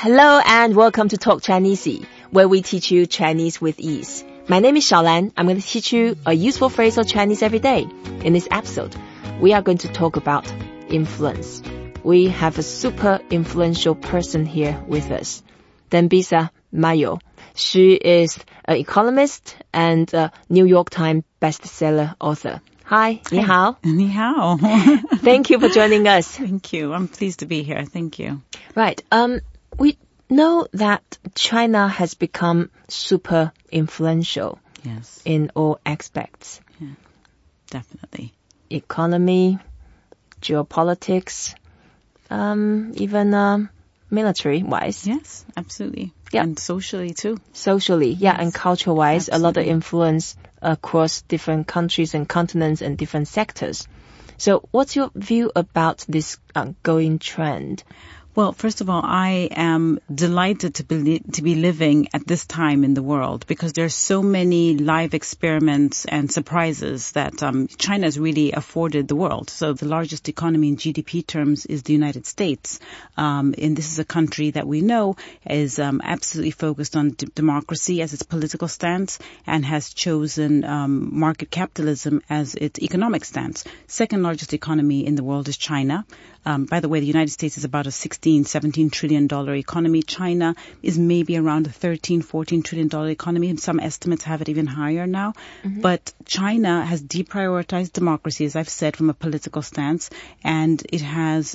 Hello and welcome to Talk Chinese, where we teach you Chinese with ease. My name is Xiaolan. I'm going to teach you a useful phrase of Chinese every day. In this episode, we are going to talk about influence. We have a super influential person here with us, Dambisa Moyo. She is an economist and a New York Times bestseller author. Hi, ni hao. Ni hao. Thank you for joining us. Thank you. I'm pleased to be here. Thank you. Right. We know that China has become super influential. Yes. In all aspects. Yeah, definitely. Economy, geopolitics, even military-wise. Yes, absolutely. Yeah. And socially too. Socially, yeah, and culture-wise, Absolutely. a lot of influence across different countries and continents and different sectors. So what's your view about this ongoing trend? Well, first of all, I am delighted to be living at this time in the world because there are so many live experiments and surprises that China has really afforded the world. So the largest economy in GDP terms is the United States. And this is a country that we know is absolutely focused on democracy as its political stance and has chosen market capitalism as its economic stance. Second largest economy in the world is China. By the way, the United States is about a $17 trillion economy. China is maybe around a $14 trillion economy. And some estimates have it even higher now. Mm-hmm. But China has deprioritized democracy, as I've said, from a political stance. And it has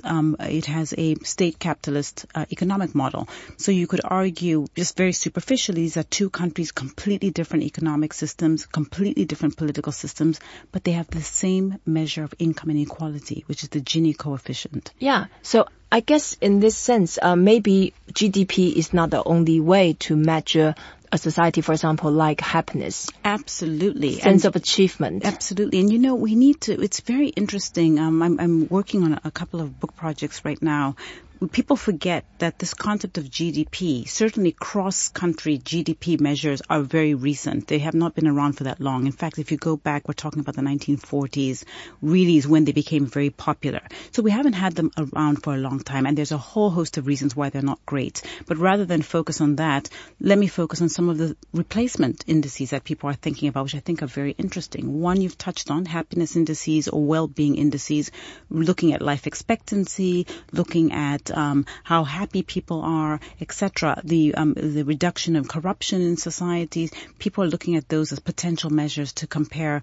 a state capitalist economic model. So you could argue, just very superficially, these are two countries, completely different economic systems, completely different political systems, but they have the same measure of income inequality, which is the Gini coefficient. Yeah, so I guess in this sense, maybe GDP is not the only way to measure a society, for example, like happiness. Absolutely. Sense of achievement. Absolutely. And we need to, it's very interesting. I'm working on a couple of book projects right now. People forget that this concept of GDP, certainly cross-country GDP measures are very recent. They have not been around for that long. In fact, if you go back, we're talking about the 1940s, really is when they became very popular. So we haven't had them around for a long time, and there's a whole host of reasons why they're not great. But rather than focus on that, let me focus on some of the replacement indices that people are thinking about, which I think are very interesting. One you've touched on, happiness indices or well-being indices, looking at life expectancy, looking at how happy people are, etc. The reduction of corruption in societies. People are looking at those as potential measures to compare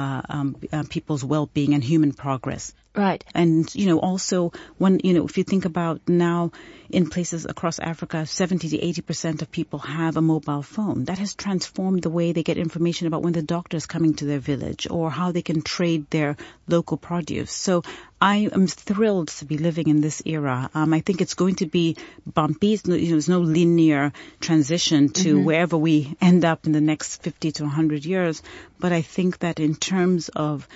people's well-being and human progress. Right. And, also when, if you think about now in places across Africa, 70 to 80% of people have a mobile phone. That has transformed the way they get information about when the doctor is coming to their village or how they can trade their local produce. So I am thrilled to be living in this era. I think it's going to be bumpy. There's no linear transition to wherever we end up in the next 50 to 100 years. But I think that in terms of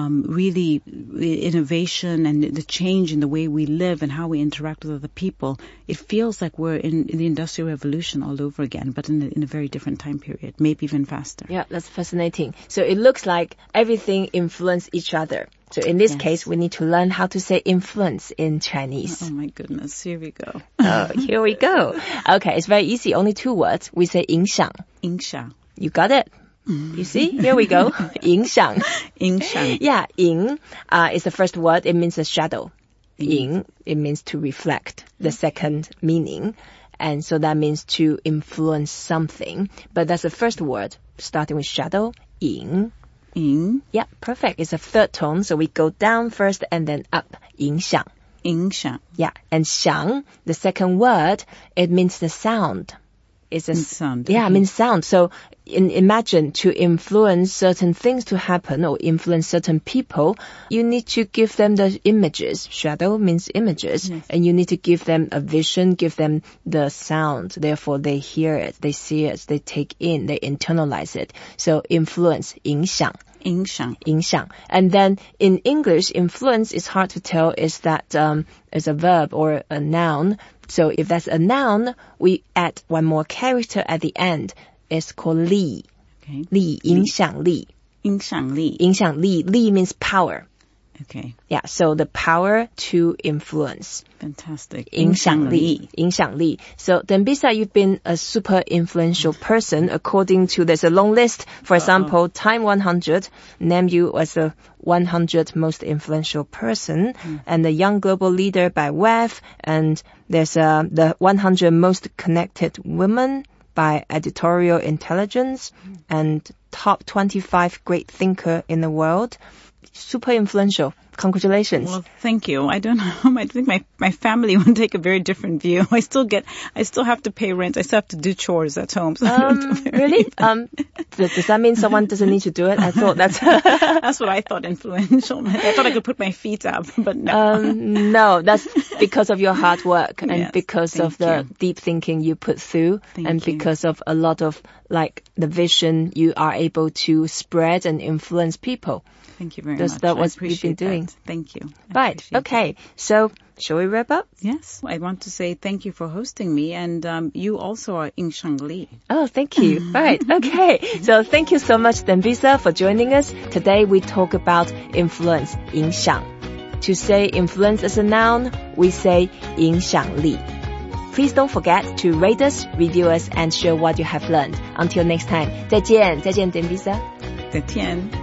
really innovation and the change in the way we live and how we interact with other people, it feels like we're in the Industrial Revolution all over again, but in a very different time period, maybe even faster. Yeah, that's fascinating. So it looks like everything influences each other. So in this case, we need to learn how to say influence in Chinese. Oh my goodness, here we go. Here we go. Okay, it's very easy. Only two words. We say 影响. 影响. You got it? You see? Here we go. 影响. 影响. Yeah, 影 is the first word. It means a shadow. 影, it means to reflect, the second meaning. And so that means to influence something. But that's the first word, starting with shadow, 影. 影. Yeah, perfect. It's a third tone, so we go down first and then up. 影响. 影响. Yeah, and 响, the second word, it means the sound. It's a sound. Yeah, it means sound. So imagine to influence certain things to happen or influence certain people, you need to give them the images. Shadow means images. Yes. And you need to give them a vision, give them the sound. Therefore, they hear it, they see it, they take in, they internalize it. So influence, 影响. 影响. 影响. And then in English, influence is hard to tell is that is a verb or a noun. So if that's a noun, we add one more character at the end. It's called 力. Okay. 力, 影响力. 影响力. 影响力. 力 means power. Okay. Yeah, so the power to influence. Fantastic. 影响力. So, Dambisa, you've been a super influential person according to, there's a long list. For example, Time 100 named you as the 100 most influential person, and the Young Global Leader by WEF, and there's the 100 most connected women by Editorial Intelligence, and top 25 great thinker in the world. Super influential. Congratulations. Well, thank you. I don't know. I think my family would take a very different view. I still have to pay rent. I still have to do chores at home. So really? Does that mean someone doesn't need to do it? I thought that's what I thought influential. I thought I could put my feet up, but no. No, that's because of your hard work and yes, because of the deep thinking you put through, because of a lot of the vision you are able to spread and influence people. Thank you very much. That's what you've been doing. Thank you. Right. Okay. So, shall we wrap up? Yes. I want to say thank you for hosting me, and you also are Ying Shang Li. Oh, thank you. Right. Okay. So, thank you so much, Dambisa, for joining us. Today, we talk about influence, 影响. To say influence as a noun, we say 影响力. Please don't forget to rate us, review us, and share what you have learned. Until next time. 再见 Dambisa. 再见